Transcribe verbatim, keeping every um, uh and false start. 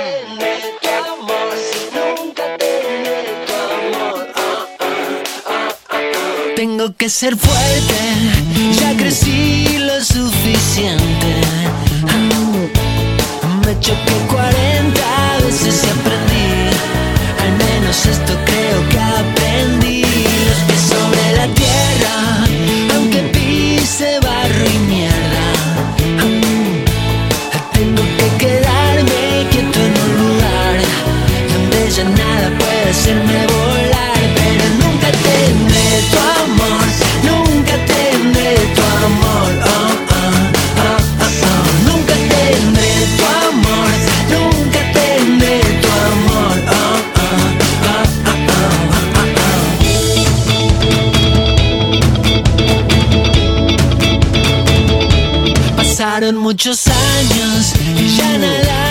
tendré tu amor, si nunca tendré tu amor. Ah, ah, ah, ah, ah. Tengo que ser fuerte, ya crecí lo suficiente. Me choqué cuarenta veces y aprendí, al menos esto creo que aprendí. Los pies sobre la tierra, aunque pise barro y mierda. Tengo que quedarme quieto en un lugar donde ya nada puede hacerme volar. Pero nunca tendré tu amor, nunca tendré tu amor. Oh, oh, oh, oh, oh. Nunca tendré tu amor, nunca tendré tu amor. Oh, oh, oh, oh, oh, oh, oh. Pasaron muchos años y ya nada